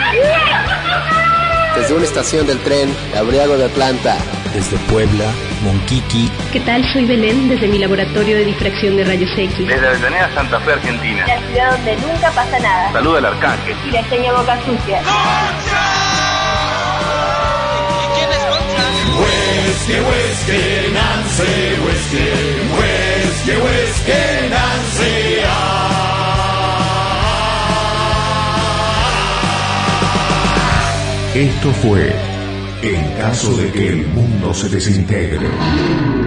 Desde una estación del tren, Gabriego de Planta. Desde Puebla, Monquiqui. ¿Qué tal? Soy Belén desde mi laboratorio de difracción de rayos X. Desde la Avenida Santa Fe, Argentina. La ciudad donde nunca pasa nada. Saluda al Arcángel. Y le enseña boca sucia. Whisky, whisky, Nancy, whisky, whisky, whisky, Nancy. Esto fue En caso de que el mundo se desintegre.